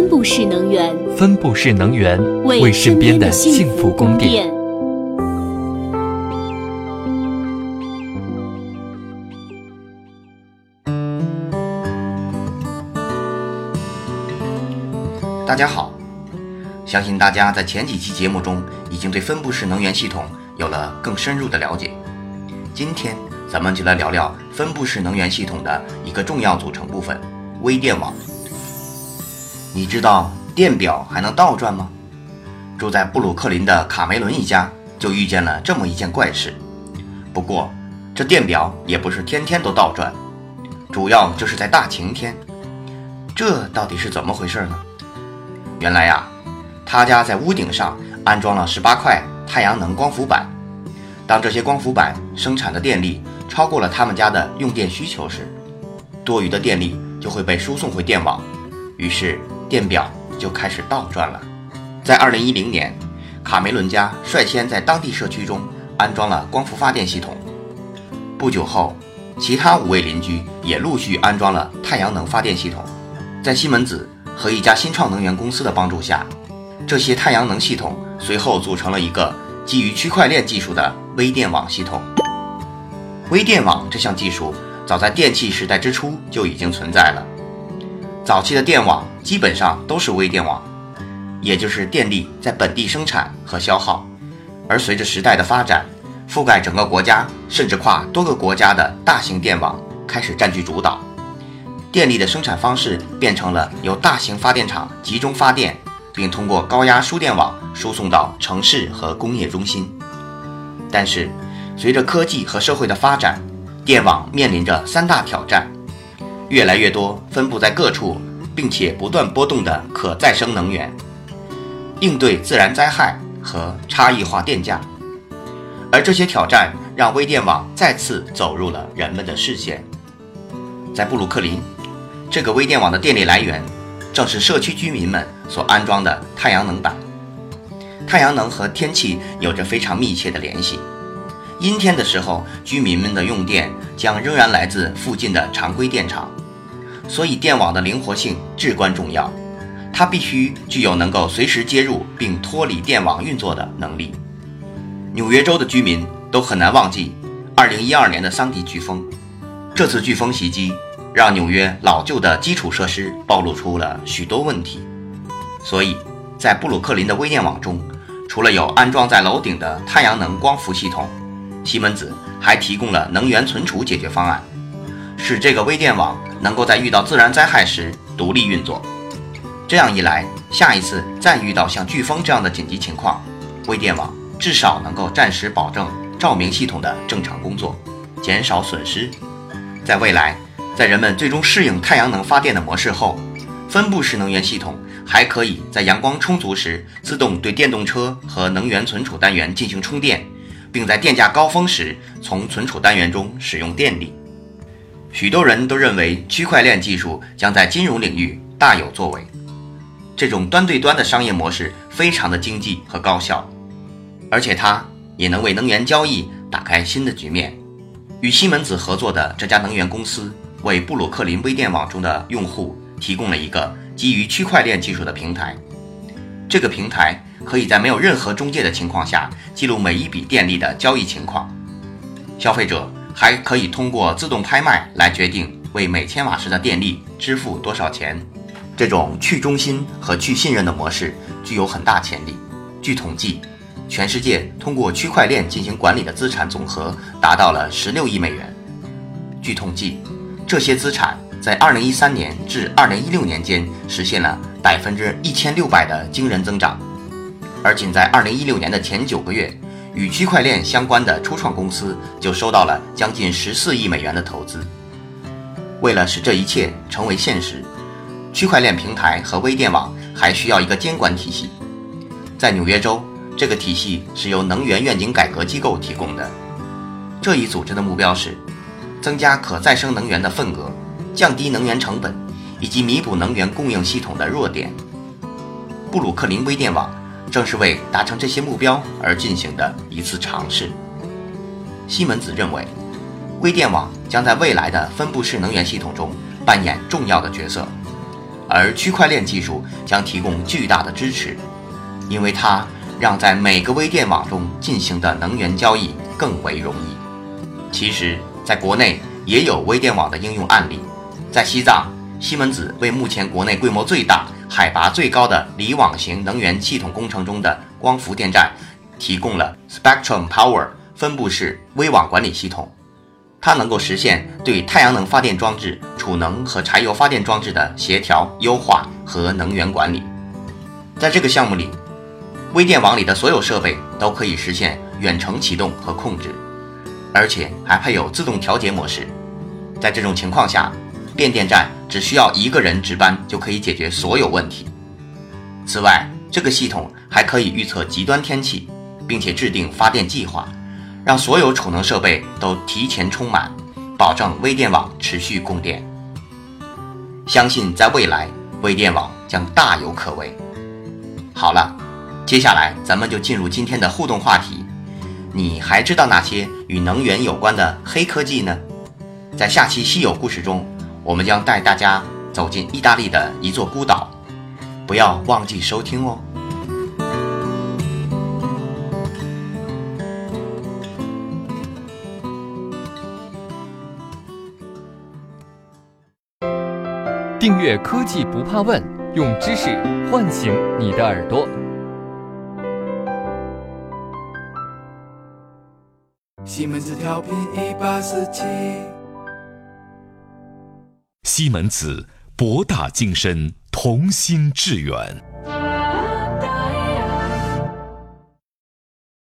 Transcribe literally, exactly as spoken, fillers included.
分布式能源， 分布式能源为身边的幸福供电。 大家好，相信大家在前几期节目中已经对分布式能源系统有了更深入的了解。今天咱们就来聊聊分布式能源系统的一个重要组成部分——微电网。你知道电表还能倒转吗？住在布鲁克林的卡梅伦一家就遇见了这么一件怪事。不过这电表也不是天天都倒转，主要就是在大晴天。这到底是怎么回事呢？原来呀，他家在屋顶上安装了十八块太阳能光伏板。当这些光伏板生产的电力超过了他们家的用电需求时，多余的电力就会被输送回电网，于是电表就开始倒转了。在二零一零年，卡梅伦家率先在当地社区中安装了光伏发电系统。不久后，其他五位邻居也陆续安装了太阳能发电系统。在西门子和一家新创能源公司的帮助下，这些太阳能系统随后组成了一个基于区块链技术的微电网系统。微电网这项技术早在电气时代之初就已经存在了。早期的电网基本上都是微电网，也就是电力在本地生产和消耗，而随着时代的发展，覆盖整个国家甚至跨多个国家的大型电网开始占据主导。电力的生产方式变成了由大型发电厂集中发电，并通过高压输电网输送到城市和工业中心。但是随着科技和社会的发展，电网面临着三大挑战：越来越多分布在各处并且不断波动的可再生能源，应对自然灾害和差异化电价。而这些挑战让微电网再次走入了人们的视线。在布鲁克林，这个微电网的电力来源正是社区居民们所安装的太阳能板。太阳能和天气有着非常密切的联系。阴天的时候，居民们的用电将仍然来自附近的常规电厂，所以电网的灵活性至关重要，它必须具有能够随时接入并脱离电网运作的能力。纽约州的居民都很难忘记二零一二年的桑迪飓风。这次飓风袭击让纽约老旧的基础设施暴露出了许多问题，所以在布鲁克林的微电网中，除了有安装在楼顶的太阳能光伏系统，西门子还提供了能源存储解决方案，使这个微电网能够在遇到自然灾害时独立运作。这样一来，下一次再遇到像飓风这样的紧急情况，微电网至少能够暂时保证照明系统的正常工作，减少损失。在未来，在人们最终适应太阳能发电的模式后，分布式能源系统还可以在阳光充足时自动对电动车和能源存储单元进行充电，并在电价高峰时从存储单元中使用电力。许多人都认为区块链技术将在金融领域大有作为。这种端对端的商业模式非常的经济和高效，而且它也能为能源交易打开新的局面。与西门子合作的这家能源公司为布鲁克林微电网中的用户提供了一个基于区块链技术的平台。这个平台可以在没有任何中介的情况下记录每一笔电力的交易情况。消费者还可以通过自动拍卖来决定为每千瓦时的电力支付多少钱。这种去中心和去信任的模式具有很大潜力。据统计，全世界通过区块链进行管理的资产总和达到了十六亿美元。据统计，这些资产在二零一三年至二零一六年间实现了百分之一千六百的惊人增长，而仅在二零一六年的前九个月，与区块链相关的初创公司就收到了将近十四亿美元的投资。为了使这一切成为现实，区块链平台和微电网还需要一个监管体系。在纽约州，这个体系是由能源愿景改革机构提供的。这一组织的目标是增加可再生能源的份额，降低能源成本，以及弥补能源供应系统的弱点。布鲁克林微电网正是为达成这些目标而进行的一次尝试。西门子认为，微电网将在未来的分布式能源系统中扮演重要的角色。 而区块链技术将提供巨大的支持，因为它让在每个微电网中进行的能源交易更为容易。其实，在国内也有微电网的应用案例，在西藏，西门子为目前国内规模最大、海拔最高的离网型能源系统工程中的光伏电站提供了 Spectrum Power 分布式微网管理系统，它能够实现对太阳能发电装置、储能和柴油发电装置的协调、优化和能源管理。在这个项目里，微电网里的所有设备都可以实现远程启动和控制，而且还配有自动调节模式。在这种情况下，变电站只需要一个人值班就可以解决所有问题。此外，这个系统还可以预测极端天气，并且制定发电计划，让所有储能设备都提前充满，保证微电网持续供电。相信在未来，微电网将大有可为。好了，接下来咱们就进入今天的互动话题。你还知道哪些与能源有关的黑科技呢？在下期稀有故事中，我们将带大家走进意大利的一座孤岛，不要忘记收听哦。 订阅科技不怕问，用知识唤醒你的耳朵。 西门子调频一八四七， 西门子博大精深，同心致远。